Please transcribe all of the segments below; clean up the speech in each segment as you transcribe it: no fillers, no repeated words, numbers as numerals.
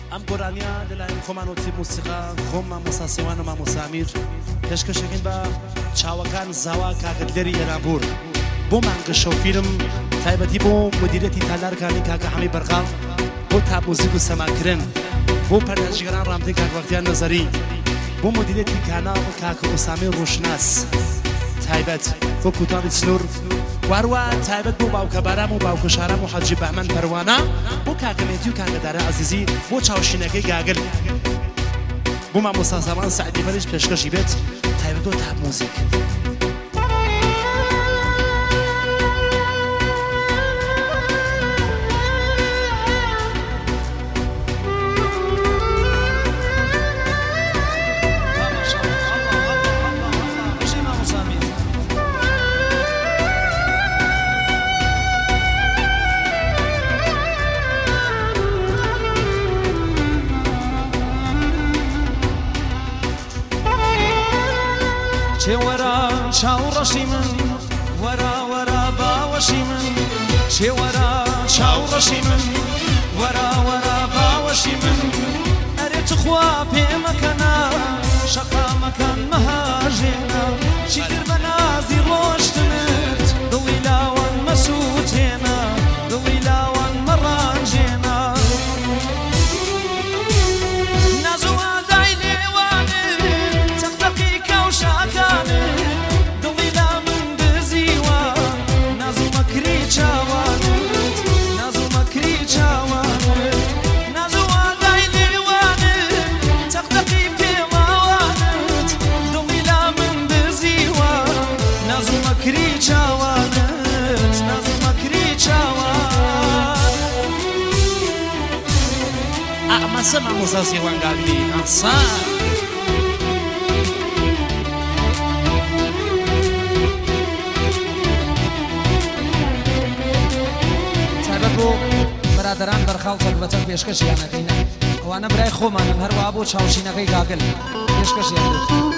ام گرانیا دلایم خمانوتی موسیقى خم مساسوان و مسامیر پێشکەشێکین بە چاوەکان زاوا کاکەدلێری ئێرانبور بۆ مانگەشە و فیلم تایبەتی بۆ مدیرەتی تالارکانی کاکە حەمی بەرقاڵ بۆ تاپموزیک و سەماکردن بۆ پەردازیگەران ڕامتەی کاک وەختیان نەزەری بۆ مدیرەتی کاناڵ کاکە ئوسامی ڕۆشناس تایبەت بۆ کوتاڵی سنوور واروە تایبەت بۆ باوکە بارام و باوکە شارام و حەجی بەهمەن پەروانە بۆ کاکەمێتی و کاکەدارە عەزیزی بۆ چاوشینەکەی گاگل بۆ مامۆستا زامان سەعیدی بەریش پێشکەشی بێت تایبەت بۆ تاپموزیک چه ورا چاوڕەشی من وەرا وەرا باوەشی من چه ورا چاوڕەشی من وەرا وەرا باوەشی من ئەرێ چخوا پێمەکەنا شەقامەکەن مەهاژێنە چیتر بە نازی ڕۆشتنت دڵی لاوان مەسووتێنە دڵی لاوان مەڕانجێنە سمع مساسي وانقابلي أحسان تابعو برادران برخالصك بچن پێشکەشیانەکەینە ئەوانە برای خۆمانن هەروە بۆ چاوشینەکەی گاگل پێشکەشیان دێت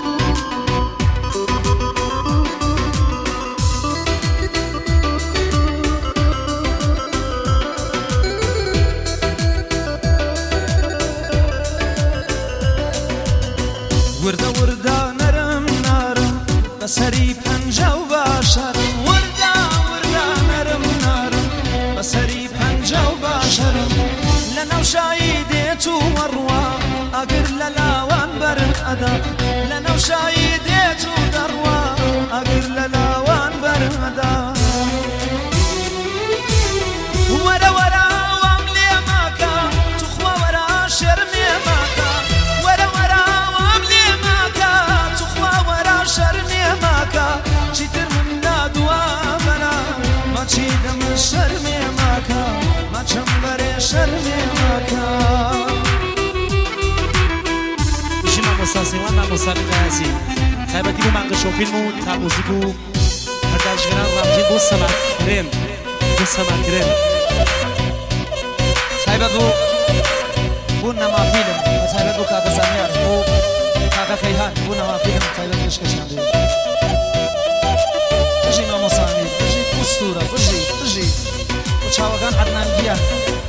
وردە وردە نەرم نارم بەسەری پەنجە و باشەرم وردە وردە نەرم نارم بەسەری پەنجە و باشەرم لە نەوشایی دێت و وەڕوا ئەگر لە لاوان بەرم ئەدا لە نەوشایی دێت و دەڕوا ئەگر لە لاوان بەرم ئەدا وەرە وەرە وام لێ ماکە توخوا وەرە شەرمێ ماکە وەرە وەرە شرمي ماكا چیتر من دادوا بنا ما چیدم شرمي ماكا ما چنبري شرمي ماكا بشي ما مساسي وانا مسامي قاسي تایبەتی بۆ مانگەشە و فیلم و تاپموزیک و پەردازیگەران ڕامتین بۆ سەماکردن بۆ سەماکردن تایبەت بۆ نەما فیلم تایبەت بۆ کاکە سامیار بۆ کاکە کەیهان بۆ نەما فیلم تایبەت پێشکەشیان دێت بژی مامۆسامیر بژی ئوستورە بژی بۆ چاوەکان عەدنان گیان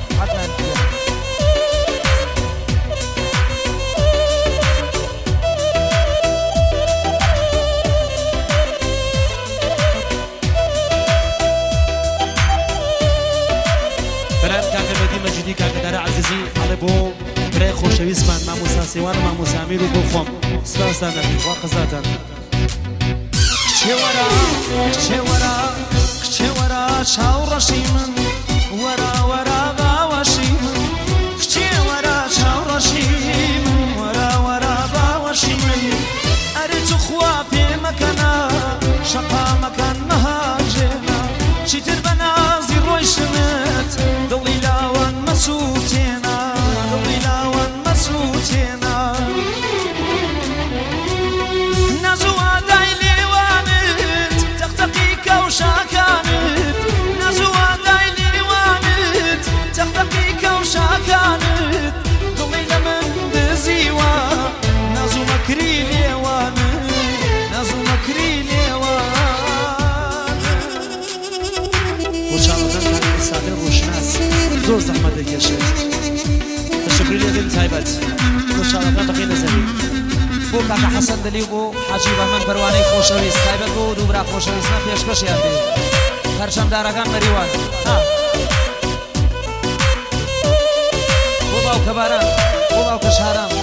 مەجیدی کاکەدارە عەزیزی ئەڵێ بۆ برای خۆشەویستمان مامۆستا سێوان و مامۆسامیر و بۆ خۆم سپاستان دەکەم وا قەزاتان کچێ وەرە چاوڕەشی من وەرە وەرە باوەشی من کچێ وەرە چاوڕەشی من وەرە وەرە باوەشی من ئەرێ توخوا پێمەکەنا شەقامەکەن مەهاجێنە چیتر بە نازی ڕۆیشتنت دڵی لاوان مەسووتێنە دڵی لاوان مەسووتێنە نەزووادای لێوانت تەختەقی کەوشاکانت نەزووادای لێوانت تەختەقی کەوشاکانت دڵی لە من دزیوە نەزوومەکری لێوانت نەزوومەکری لێوانت بۆ چاوەکان کاکە ئێسادە ڕۆشناس زۆر زەحمەت دەکێشێت تەشەکری لێ دێن بۆ کاکە حەسەن دلی و بۆ حاجی بەهمەن پەروانەی خۆشەویست تایبەت بۆ دوو برا خۆشەویستمە پێشکەشیان بێ پەرچەمدارەکان مەریوان بۆ باوکە باران بۆ باوکە شاران